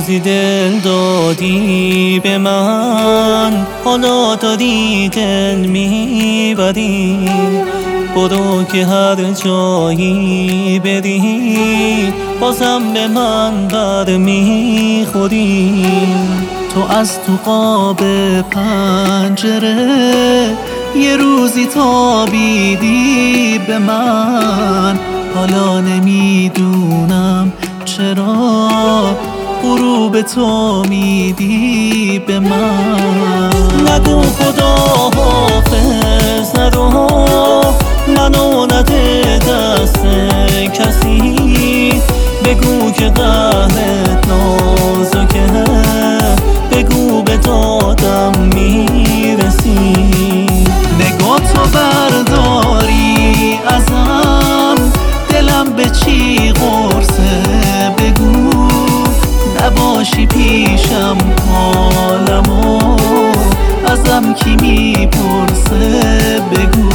روزی دل دادی به من، حالا داری دل میبری. برو که هر جایی بری بازم به من بر میخوری. تو از تو قاب پنجره یه روزی تابیدی به من، حالا نمیدونم چرا غروب تو میدی به من. نگو خدا حافظ نرو، منو نده دست کسی. بگو که قهرت نازکه، بگو به دادم میرسی. نگاتو برداری ازم، دلم به چی قرصه بگو. نباشی پیشم حالمو ازم کی میپرسه بگو.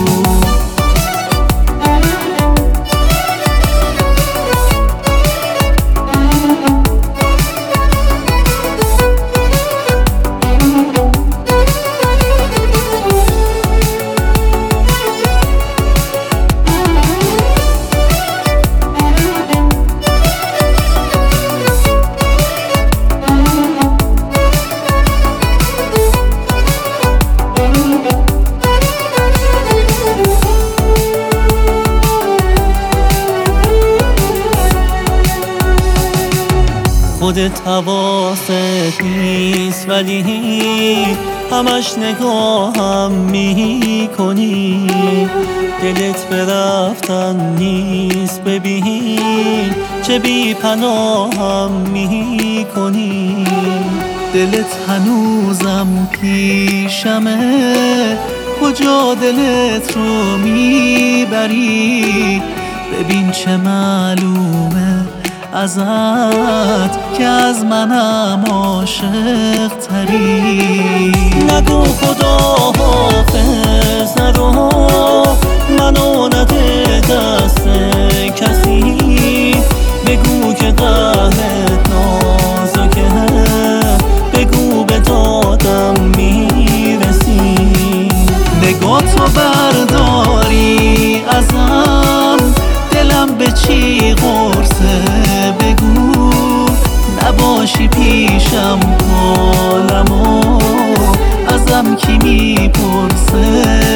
خودت حواست نیست ولی همش نگاهم میکنی. دلت به رفتن نیست ببین چه بی پناهم میکنی. دلت هنوزم پیشمه، کجا دلت رو میبری. ببین چه معلومه ازت که از منم عاشق تری. نگو خدا حافظ نرو، منو نده دست کسی. بگو که قهرت نازکه، بگو به دادم میرسی. نگاتو برداری ازم، دلم به چی قرصه بگو. نباشی پیشم حالمو ازم کی میپرسه